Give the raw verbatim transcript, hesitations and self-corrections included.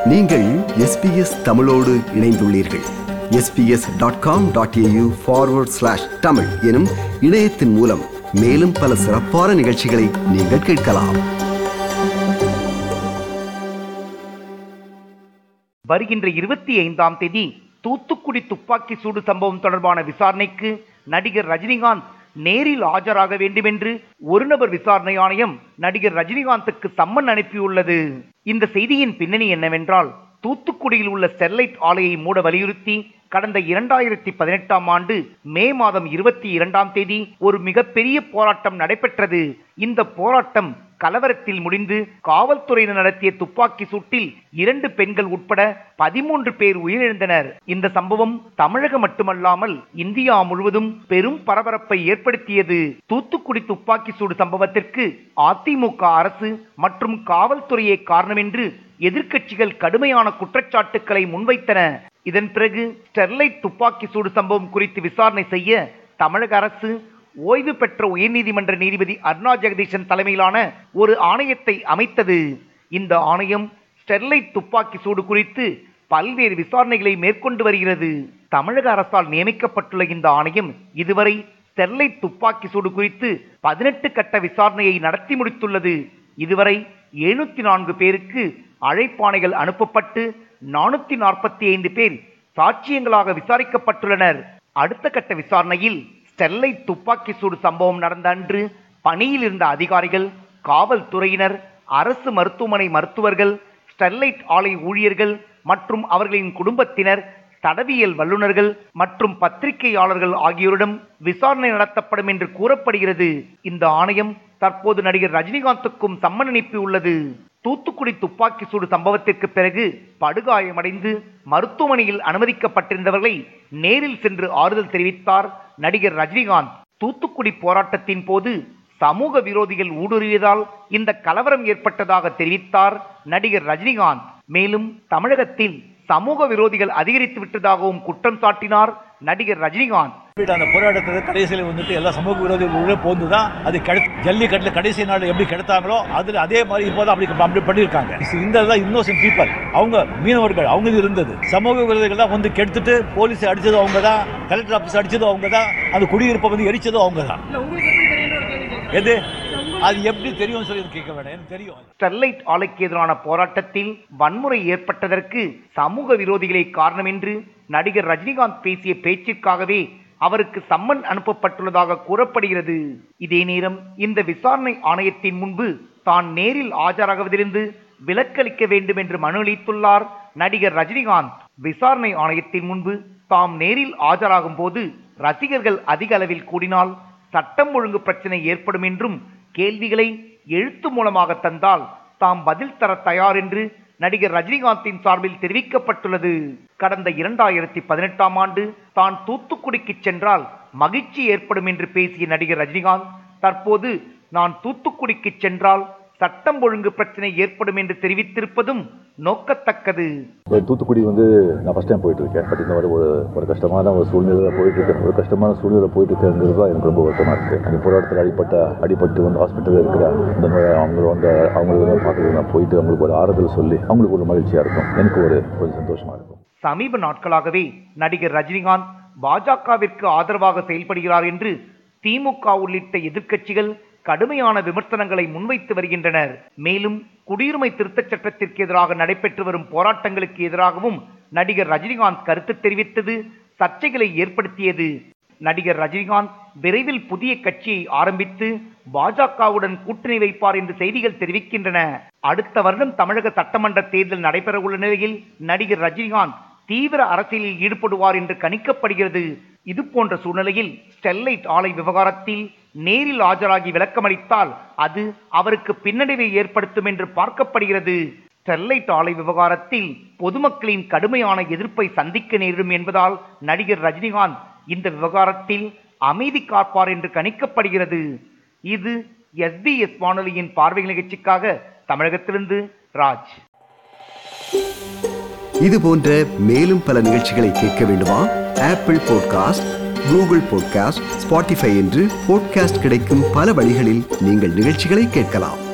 நீங்கள் S B S தமிழோடு இணைந்துள்ளீர்கள். S B S dot com dot A U forward slash Tamil எனும் இணையத்தின் மூலம் மேலும் பல சிறப்பான நிகழ்ச்சிகளை நீங்கள் கேட்கலாம். வருகின்ற இருபத்தி ஐந்தாம் தேதி தூத்துக்குடி துப்பாக்கி சூடு சம்பவம் தொடர்பான விசாரணைக்கு நடிகர் ரஜினிகாந்த் நேரில் ஆஜராக வேண்டும் என்று ஒரு நபர் விசாரணை ஆணையம் நடிகர் ரஜினிகாந்துக்கு சம்மன் அனுப்பியுள்ளது. இந்த செய்தியின் பின்னணி என்னவென்றால், தூத்துக்குடியில் உள்ள ஸ்டெர்லைட் ஆலையை மூட வலியுறுத்தி கடந்த இரண்டாயிரத்தி பதினெட்டாம் ஆண்டு மே மாதம் இருபத்தி இரண்டாம் தேதி ஒரு மிகப்பெரிய போராட்டம் நடைபெற்றது. இந்த போராட்டம் கலவரத்தில் முடிந்து காவல்துறையினர் நடத்திய துப்பாக்கி சூட்டில் இரண்டு பெண்கள் உட்பட பதிமூன்று பேர் உயிரிழந்தனர். இந்த சம்பவம் தமிழகம் மட்டுமல்லாமல் இந்தியா முழுவதும் பெரும் பரபரப்பை ஏற்படுத்தியது. தூத்துக்குடி துப்பாக்கி சூடு சம்பவத்திற்கு அதிமுக அரசு மற்றும் காவல்துறையே காரணம் என்று எதிர்க்கட்சிகள் கடுமையான குற்றச்சாட்டுக்களை முன்வைத்தன. இதன் பிறகு ஸ்டெர்லைட் துப்பாக்கி சூடு சம்பவம் குறித்து விசாரணை செய்ய தமிழக அரசு ஓய்வு பெற்ற உயர்நீதிமன்ற நீதிபதி அருணா ஜெகதீசன் தலைமையிலான ஒரு ஆணையத்தை அமைத்தது. இந்த ஆணையம் ஸ்டெர்லைட் துப்பாக்கி சூடு குறித்து பல்வேறு விசாரணைகளை மேற்கொண்டு வருகிறது. தமிழக அரசால் நியமிக்கப்பட்டுள்ள இந்த ஆணையம் இதுவரை ஸ்டெர்லைட் துப்பாக்கி சூடு குறித்து பதினெட்டு கட்ட விசாரணையை நடத்தி முடித்துள்ளது. இதுவரை எழுநூத்தி நான்கு பேருக்கு அழைப்பாணைகள் அனுப்பப்பட்டு நானூத்தி நாற்பத்தி ஐந்து பேர் சாட்சியங்களாக விசாரிக்கப்பட்டுள்ளனர். அடுத்த கட்ட விசாரணையில் ஸ்டெர்லைட் துப்பாக்கி சூடு சம்பவம் நடந்த அன்று பணியில் இருந்த அதிகாரிகள், காவல்துறையினர், அரசு மருத்துவமனை மருத்துவர்கள், ஸ்டெர்லைட் ஆலை ஊழியர்கள் மற்றும் அவர்களின் குடும்பத்தினர், தடவியல் வல்லுநர்கள் மற்றும் பத்திரிகையாளர்கள் ஆகியோரிடம் விசாரணை நடத்தப்படும் என்று கூறப்படுகிறது. இந்த ஆணையம் தற்போது நடிகர் ரஜினிகாந்துக்கும் சம்மன் அனுப்பியுள்ளது. தூத்துக்குடி துப்பாக்கி சூடு சம்பவத்திற்கு பிறகு படுகாயமடைந்து மருத்துவமனையில் அனுமதிக்கப்பட்டிருந்தவர்களை நேரில் சென்று ஆறுதல் தெரிவித்தார் நடிகர் ரஜினிகாந்த். தூத்துக்குடி போராட்டத்தின் போது சமூக விரோதிகள் ஊடுருவியதால் இந்த கலவரம் ஏற்பட்டதாக தெரிவித்தார் நடிகர் ரஜினிகாந்த். மேலும் தமிழகத்தில் சமூக விரோதிகள் அதிகரித்து விட்டதாகவும் குற்றம் சாட்டினார் நடிகர் ரஜினிகாந்த். அந்த போராட்டத்தை கடைசியில் வந்துட்டு எல்லா சமூக விரோதிகளும் போந்து தான் அது ஜல்லிக்கட்டில் கடைசி நாள் எப்படி கெடுத்தாங்களோ அதில் அதே மாதிரி இப்போதான் அப்படி அப்படி பண்ணியிருக்காங்க. இந்த இன்னோசன்ட் பீப்பிள், அவங்க மீனவர்கள், அவங்க இருந்தது சமூக விரோதிகள் தான் வந்து கெடுத்துட்டு போலீஸ் அடிச்சதும் அவங்க தான், கலெக்டர் ஆஃபீஸ் அடிச்சதும் அவங்க தான், அந்த குடியிருப்பை வந்து எரிச்சதும் அவங்க தான். எது அது எப்படி தெரியும் சொல்லி கேட்க வேண்டாம், எனக்கு தெரியும். ஸ்டெர்லைட் ஆலைக்கு எதிரான போராட்டத்தில் வன்முறை ஏற்பட்டதற்கு சமூக விரோதிகளே காரணம் என்று நடிகர் ரஜினிகாந்த் பேசிய பேச்சிற்காகவே அவருக்கு சம்மன் அனுப்பப்பட்டுள்ளதாக கூறப்படுகிறது. இதே நேரம் இந்த விசாரணை ஆணையத்தின் முன்பு தான் நேரில் ஆஜராகுவதிலிருந்து விலக்களிக்க வேண்டும் என்று மனு அளித்துள்ளார் நடிகர் ரஜினிகாந்த். விசாரணை ஆணையத்தின் முன்பு தாம் நேரில் ஆஜராகும் போது ரசிகர்கள் அதிக அளவில் கூடினால் சட்டம் ஒழுங்கு பிரச்சனை ஏற்படும் என்றும், கேள்விகளை எழுத்து மூலமாக தந்தால் தாம் பதில் தர தயார் என்று நடிகர் ரஜினிகாந்தின் சார்பில் தெரிவிக்கப்பட்டுள்ளது. கடந்த இரண்டாயிரத்தி பதினெட்டாம் ஆண்டு தான் தூத்துக்குடிக்கு சென்றால் மகிழ்ச்சி ஏற்படும் என்று பேசிய நடிகர் ரஜினிகாந்த் தற்போது நான் தூத்துக்குடிக்கு சென்றால் சட்டம் ஒழுங்கு பிரச்சனை ஏற்படும் என்று தெரிவித்திருப்பதும் நோக்கத்தக்கது. தூத்துக்குடி வந்து நான் ஃபர்ஸ்ட் டைம் போயிட்டு இருக்கேன். பட் இந்த மாதிரி ஒரு ஒரு கஷ்டமான ஒரு சூழ்நிலை போயிட்டு இருக்கேன். ஒரு கஷ்டமான சூழ்நிலை போயிட்டு இருக்கிறது தான் எனக்கு ரொம்ப வருத்தமா இருக்கு. அந்த போராட்டத்தில் அடிப்பட்ட அடிப்பட்டு வந்து ஹாஸ்பிட்டலில் இருக்கிற இந்த மாதிரி அவங்க வந்து அவங்களுக்கு வந்து பார்க்கறது நான் போயிட்டு அவங்களுக்கு ஒரு ஆறுதல் சொல்லி அவங்களுக்கு ஒரு மகிழ்ச்சியா இருக்கும். எனக்கு ஒரு கொஞ்சம் சந்தோஷமா இருக்கும். சமீப நாட்களாகவே நடிகர் ரஜினிகாந்த் பாஜகவிற்கு ஆதரவாக செயல்படுகிறார் என்று திமுக உள்ளிட்ட எதிர்க்கட்சிகள் கடுமையான விமர்சனங்களை முன்வைத்து வருகின்றனர். மேலும் குடியுரிமை திருத்தச் சட்டத்திற்கு எதிராக நடைபெற்று வரும் போராட்டங்களுக்கு எதிராகவும் நடிகர் ரஜினிகாந்த் கருத்து தெரிவித்தது சர்ச்சைகளை ஏற்படுத்தியது. நடிகர் ரஜினிகாந்த் விரைவில் புதிய கட்சியை ஆரம்பித்து பாஜகவுடன் கூட்டணி வைப்பார் என்று செய்திகள் தெரிவிக்கின்றன. அடுத்த வருடம் தமிழக சட்டமன்ற தேர்தல் நடைபெற உள்ள நிலையில் நடிகர் ரஜினிகாந்த் தீவிர அரசியலில் ஈடுபடுவார் என்று கணிக்கப்படுகிறது. இது போன்ற சூழ்நிலையில் ஸ்டெர்லைட் ஆலை விவகாரத்தில் நேரில் ஆஜராகி விளக்கமளித்தால் அது அவருக்கு பின்னடைவை ஏற்படுத்தும் என்று பார்க்கப்படுகிறது. ஸ்டெர்லைட் ஆலை விவகாரத்தில் பொதுமக்களின் கடுமையான எதிர்ப்பை சந்திக்க நேரிடும் என்பதால் நடிகர் ரஜினிகாந்த் இந்த விவகாரத்தில் அமைதி காப்பார் என்று கணிக்கப்படுகிறது. இது எஸ் பி எஸ் வானொலியின் பார்வை நிகழ்ச்சிக்காக தமிழகத்திலிருந்து ராஜ். இது போன்ற மேலும் பல நிகழ்ச்சிகளை கேட்க வேண்டுமா? Apple podcast, Google podcast, Spotify என்று பாட்காஸ்ட் கிடைக்கும் பல வழிகளில் நீங்கள் நிகழ்ச்சிகளை கேட்கலாம்.